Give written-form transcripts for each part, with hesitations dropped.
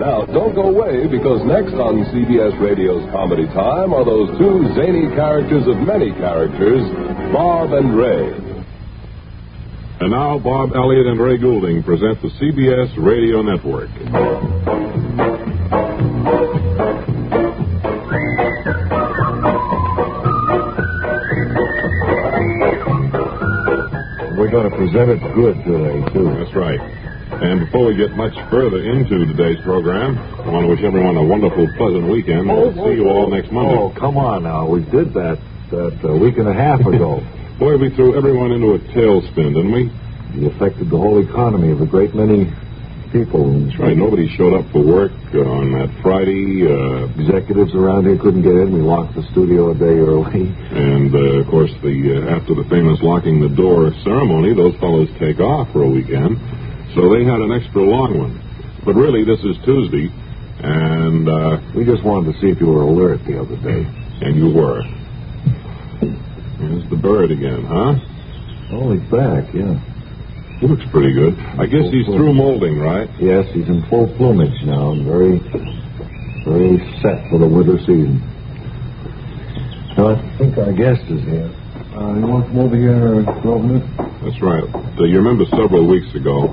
Now, don't go away, because next on CBS Radio's Comedy Time are those two zany characters of many characters, Bob and Ray. And now, Bob Elliott and Ray Goulding present the CBS Radio Network. We're going to present it good today, too. That's right. And before we get much further into today's program, I want to wish everyone a wonderful, pleasant weekend. We'll see you all next Monday. Oh, come on now. We did that a week and a half ago. Boy, we threw everyone into a tailspin, didn't we? It affected the whole economy of a great many people. That's right. Nobody showed up for work on that Friday. Executives around here couldn't get in. We locked the studio a day early. And, of course, after the famous locking the door ceremony, those fellows take off for a weekend. So they had an extra long one. But really, this is Tuesday, and we just wanted to see if you were alert the other day. And you were. There's the bird again, huh? Oh, he's back, yeah. He looks pretty good. I guess he's through molding, right? Yes, he's in full plumage now, and very, very set for the winter season. Now, I think our guest is here. You want to come over here, Grosvenor? That's right. You remember several weeks ago,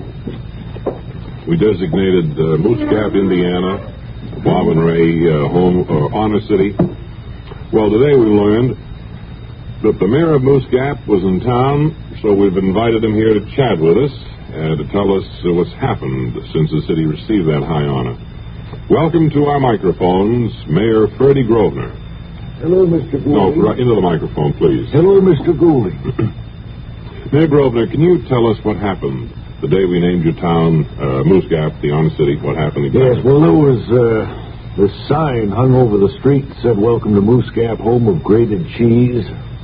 we designated Moose Gap, Indiana, Bob and Ray home Honor City. Well, today we learned that the mayor of Moose Gap was in town, so we've invited him here to chat with us and to tell us what's happened since the city received that high honor. Welcome to our microphones, Mayor Ferdy Grosvenor. Hello, Mr. Goulding. No, right into the microphone, please. Hello, Mr. Goulding. Mayor Grosvenor, can you tell us what happened the day we named your town, Moose Gap, the Honor City? What happened exactly? Yes, well, there was this sign hung over the street that said, "Welcome to Moose Gap, home of grated cheese."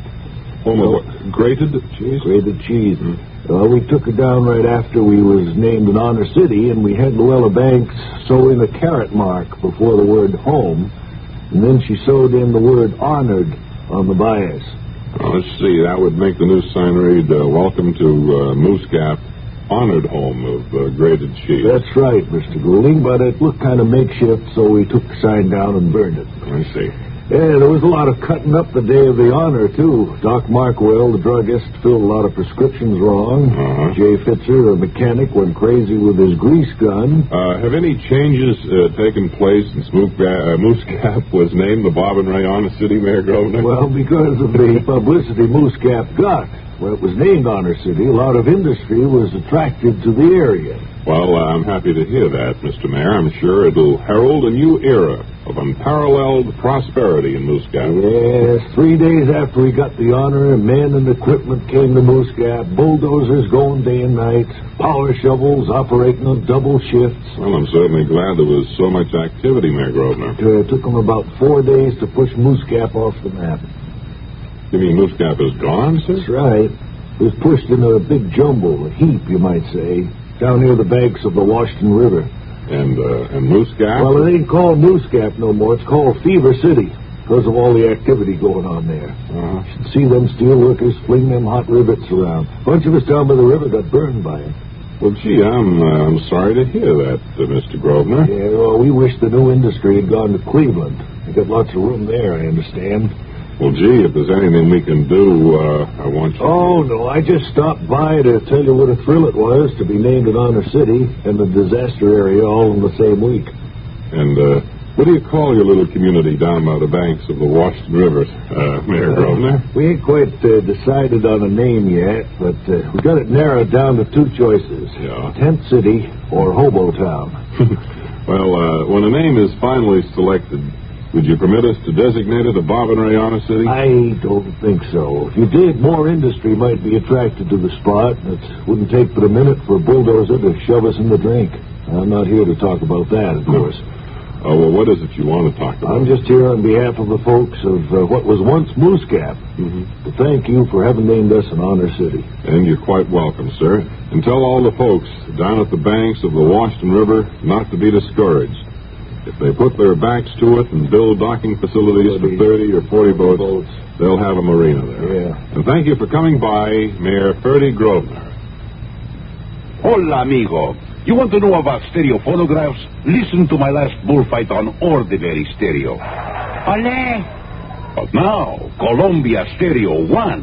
Home of what? Grated cheese? Grated cheese. We took it down right after we was named an Honor City, and we had Luella Banks sew in a caret mark before the word home, and then she sewed in the word honored on the bias. Let's see, that would make the new sign read, "Welcome to Moose Gap, honored home of grated cheese." That's right, Mr. Goulding, but it looked kind of makeshift, so we took the sign down and burned it. I see. Yeah, there was a lot of cutting up the day of the honor, too. Doc Markwell, the druggist, filled a lot of prescriptions wrong. Jay Fitzer, the mechanic, went crazy with his grease gun. Have any changes taken place since Moose Gap was named the Bob and Ray Honor City, Mayor Grosvenor? Well, because of the publicity Moose Gap got. When it was named Honor City, a lot of industry was attracted to the area. Well, I'm happy to hear that, Mr. Mayor. I'm sure it'll herald a new era of unparalleled prosperity in Moose Gap. Yes, 3 days after we got the honor, men and equipment came to Moose Gap, bulldozers going day and night, power shovels operating on double shifts. Well, I'm certainly glad there was so much activity, Mayor Grosvenor. It took them about 4 days to push Moose Gap off the map. You mean Moose Gap is gone, sir? That's right. It was pushed in a big jumble, a heap, you might say, down near the banks of the Washington River. And Moose Gap? Well, it ain't called Moose Gap no more. It's called Fever City because of all the activity going on there. You should see them steel workers fling them hot rivets around. A bunch of us down by the river got burned by it. Well, gee, I'm sorry to hear that, Mr. Grosvenor. Yeah, well, we wish the new industry had gone to Cleveland. They got lots of room there, I understand. Well, gee, if there's anything we can do, I want you Oh, no, I just stopped by to tell you what a thrill it was to be named an Honor City and the disaster area all in the same week. And what do you call your little community down by the banks of the Washington River, Mayor Grosvenor? We ain't quite decided on a name yet, but we got it narrowed down to two choices. Yeah. Tent City or Hobo Town. Well, when a name is finally selected, would you permit us to designate it a Bob and Ray Honor City? I don't think so. If you did, more industry might be attracted to the spot. It wouldn't take but a minute for a bulldozer to shove us in the drink. I'm not here to talk about that, of course. Oh, well, what is it you want to talk about? I'm just here on behalf of the folks of what was once Moose Gap to thank you for having named us an Honor City. And you're quite welcome, sir. And tell all the folks down at the banks of the Washington River not to be discouraged. If they put their backs to it and build docking facilities for 30 or 40 boats, they'll have a marina there. Yeah. And thank you for coming by, Mayor Ferdy Grosvenor. Hola, amigo. You want to know about stereo phonographs? Listen to my last bullfight on ordinary stereo. Ole! But now, Columbia Stereo 1.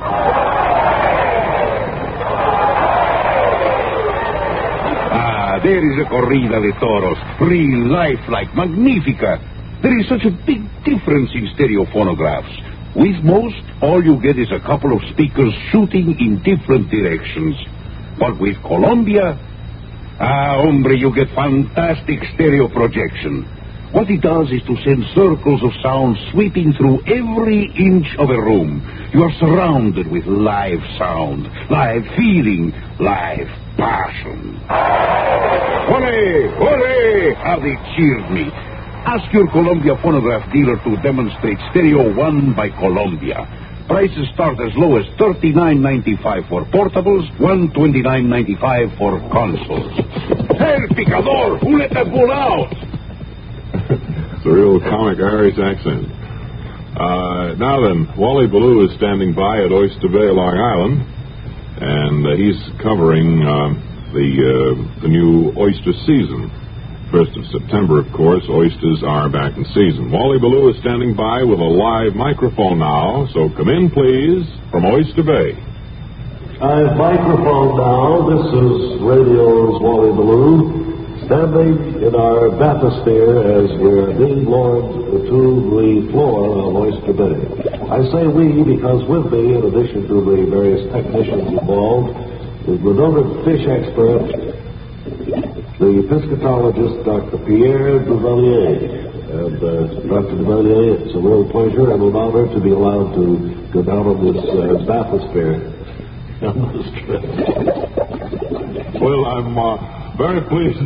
There is a corrida de toros, real lifelike, magnifica. There is such a big difference in stereo phonographs. With most, all you get is a couple of speakers shooting in different directions. But with Columbia, hombre, you get fantastic stereo projection. What it does is to send circles of sound sweeping through every inch of a room. You are surrounded with live sound, live feeling, live passion. Hooray! Hooray! How they cheered me. Ask your Columbia phonograph dealer to demonstrate Stereo 1 by Columbia. Prices start as low as $39.95 for portables, $129.95 for consoles. Hey, Picador! Who let that bull out? It's a real comic Irish accent. Now then, Wally Ballou is standing by at Oyster Bay, Long Island, and he's covering the new oyster season. 1st of September, of course, oysters are back in season. Wally Ballou is standing by with a live microphone now, so come in, please, from Oyster Bay. Live microphone now. This is Radio's Wally Ballou, standing in our bathysphere as we're being lowered to the floor of Oyster Bay. I say we because with me, in addition to the various technicians involved, is the noted fish expert, the piscatologist, Dr. Pierre Duvalier. And Dr. Duvalier, it's a real pleasure and an honor to be allowed to go down on this bathysphere on this trip. Well, I'm very pleased.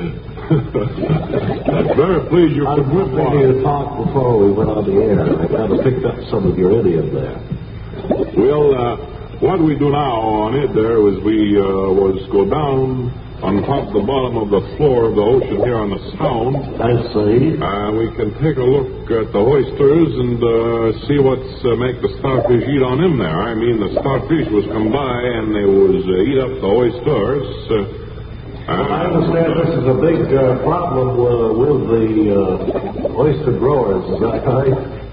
Very pleased you could with me to talk before we went on the air. I kind of picked up some of your idiom there. Well, what we do now on it there is we go down on top of the bottom of the floor of the ocean here on the Sound. I see. We can take a look at the oysters and see what's make the starfish eat on them there. I mean, the starfish was come by and they was eat up the oysters. I understand this is a big problem with the oyster growers. Is that right?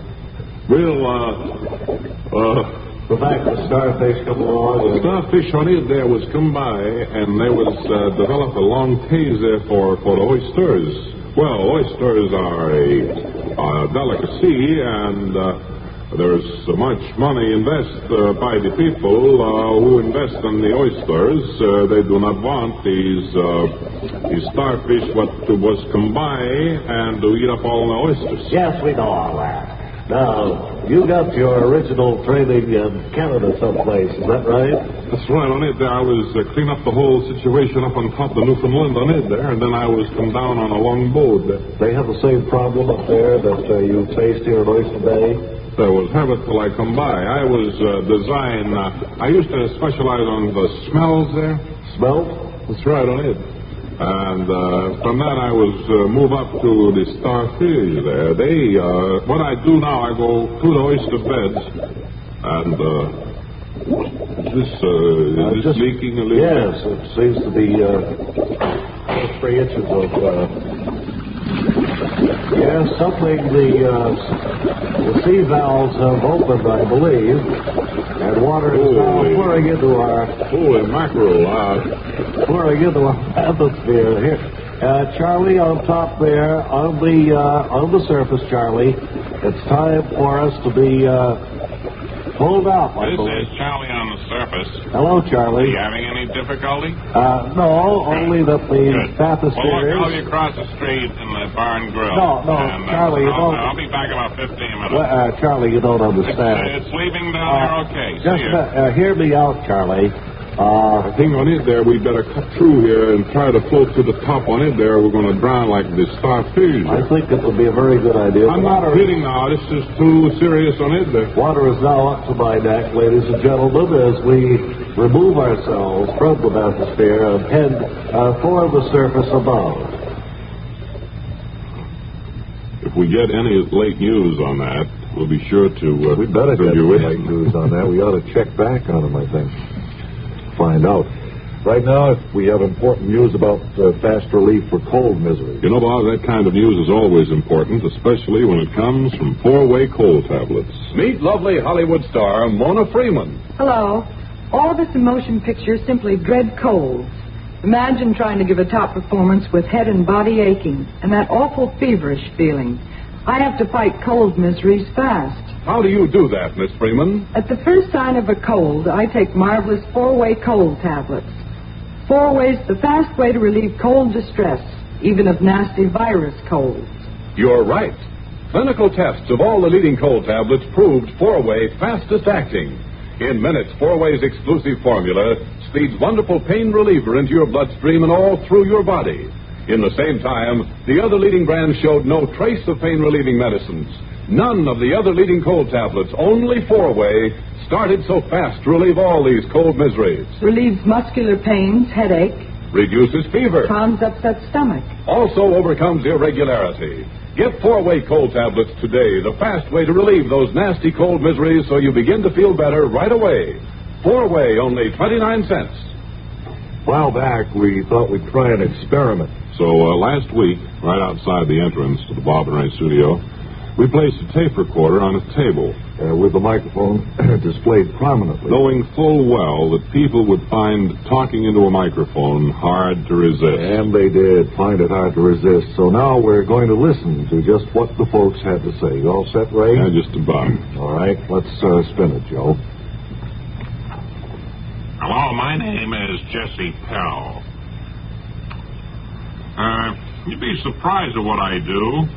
Well, the fact that starfish come along. The starfish on it there was come by, and they was developed a long taze there for the oysters. Well, oysters are a delicacy, and there's so much money invested by the people who invest in the oysters. They do not want these starfish what was come by and to eat up all the oysters. Yes, we know all that. Now, you got your original training in Canada someplace, is that right? That's right, on it there. I was clean up the whole situation up on top of Newfoundland on it there, and then I was come down on a long boat. They have the same problem up there that you faced here in Oyster Bay? There was habit till I come by. I was I used to specialize on the smells there. Smelt? That's right, on it. And from that I was move up to the starfish there. They what I do now, I go to the oyster beds, and is this leaking a little? Yes, it seems to be 3 inches of something. The sea valves have opened, I believe, and water is now pouring into our pouring into our atmosphere here. Charlie, on top there, on the surface, Charlie, it's time for us to be pulled out. This is Charlie on the surface. Hello, Charlie. Are you having any difficulty? No, only that the bathysphere Well, look, I'll be across the street in the bar and grill. No, Charlie, you don't... I'll be back about 15 minutes. Charlie, you don't understand. It's leaving down there okay. Just hear me out, Charlie. I think on it there, we better cut through here and try to float to the top on it there. We're going to drown like the starfish. I think it would be a very good idea. I'm not kidding now. This is too serious on it there. Water is now up to my neck, ladies and gentlemen, as we remove ourselves from the bathysphere and head for the surface above. If we get any late news on that, we'll be sure to... we better get late news on that. We ought to check back on them, I think. Find out. Right now, if we have important news about fast relief for cold misery. You know, Bob, that kind of news is always important, especially when it comes from 4-Way cold tablets. Meet lovely Hollywood star Mona Freeman. Hello. All of us in motion pictures simply dread colds. Imagine trying to give a top performance with head and body aching and that awful feverish feeling. I have to fight cold miseries fast. How do you do that, Miss Freeman? At the first sign of a cold, I take marvelous 4-Way cold tablets. 4-Way's the fast way to relieve cold distress, even of nasty virus colds. You're right. Clinical tests of all the leading cold tablets proved 4-Way fastest acting. In minutes, 4-Way's exclusive formula speeds wonderful pain reliever into your bloodstream and all through your body. In the same time, the other leading brands showed no trace of pain-relieving medicines. None of the other leading cold tablets, only 4-Way, started so fast to relieve all these cold miseries. Relieves muscular pains, headache. Reduces fever. Calms upset stomach. Also overcomes irregularity. Get 4-Way cold tablets today, the fast way to relieve those nasty cold miseries so you begin to feel better right away. 4-Way, only 29 cents. A while back, we thought we'd try an experiment. So last week, right outside the entrance to the Bob and Ray studio, we placed a tape recorder on a table with the microphone displayed prominently. knowing full well that people would find talking into a microphone hard to resist. And they did find it hard to resist. So now we're going to listen to just what the folks had to say. You all set, Ray? Yeah, just about. All right, let's spin it, Joe. Hello, my name is Jesse Pell. You'd be surprised at what I do.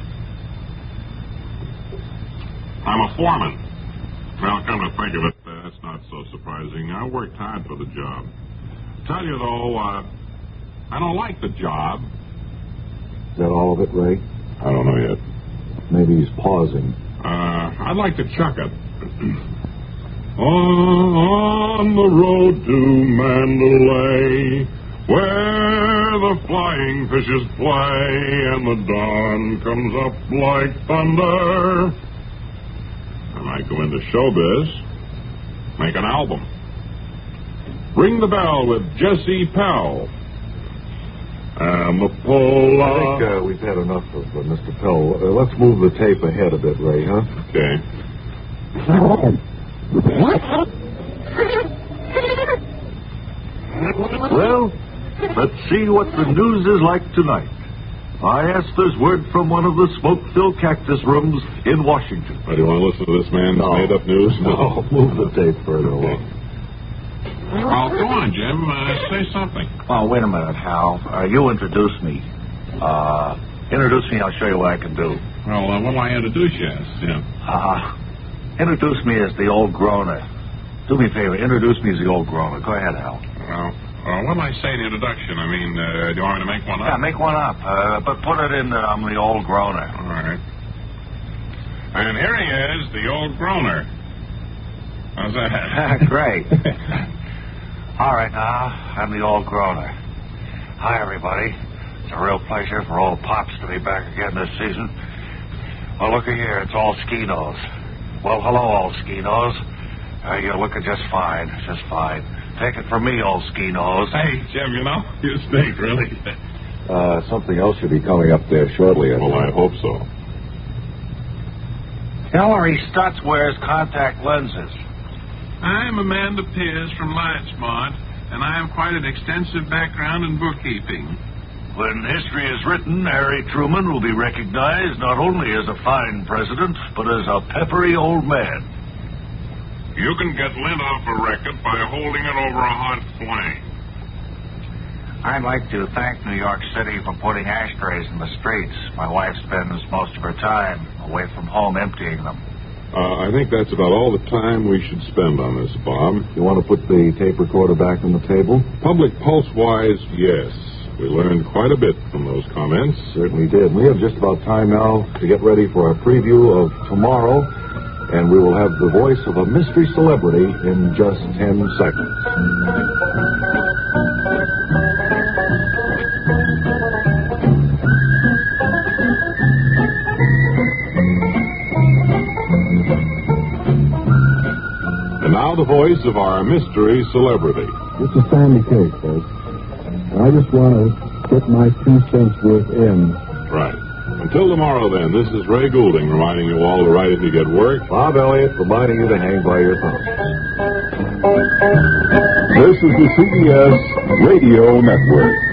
I'm a foreman. Well, come to think of it, that's not so surprising. I worked hard for the job. Tell you, though, I don't like the job. Is that all of it, Ray? I don't know yet. Maybe he's pausing. I'd like to chuck it. On the road to Mandalay, where the flying fishes play and the dawn comes up like thunder. I might go into showbiz, make an album. Ring the bell with Jesse Pell. And the pull. I think we've had enough of Mr. Pell. Let's move the tape ahead a bit, Ray, huh? Okay. Well, let's see what the news is like tonight. I asked there's word from one of the smoke-filled cactus rooms in Washington. Do you want to listen to this man's made-up news? No, move the tape further along. Well, go on, Jim. Say something. Well, wait a minute, Hal. You introduce me. Introduce me, I'll show you what I can do. Well, what do I introduce you as? Yeah. Introduce me as the old groaner. Do me a favor, introduce me as the old groaner. Go ahead, Hal. Well, what do I say in the introduction? I mean, do you want me to make one up? Yeah, make one up. But put it in I'm the old groaner. All right. And here he is, the old groaner. How's that? Great. All right, now, I'm the old groaner. Hi, everybody. It's a real pleasure for old Pops to be back again this season. Well, looky here, it's all ski-nose. Well, hello, old ski-nose. You're looking just fine, just fine. Take it from me, old ski-nose. Hey, Jim, you know, you stink, really. Something else should be coming up there shortly. Well, I hope so. Hillary Stutz wears contact lenses. I'm Amanda Pierce from Larchmont, and I have quite an extensive background in bookkeeping. When history is written, Harry Truman will be recognized not only as a fine president, but as a peppery old man. You can get lint off a record by holding it over a hot flame. I'd like to thank New York City for putting ashtrays in the streets. My wife spends most of her time away from home emptying them. I think that's about all the time we should spend on this, Bob. You want to put the tape recorder back on the table? Public pulse-wise, yes. We learned quite a bit from those comments. Certainly did. We have just about time now to get ready for our preview of tomorrow, and we will have the voice of a mystery celebrity in just 10 seconds. And now the voice of our mystery celebrity. This is Sandy Case, folks. I just want to get my 2 cents worth in. Right. Until tomorrow, then, this is Ray Goulding reminding you all to write if you get work. Bob Elliott reminding you to hang by your thumb. This is the CBS Radio Network.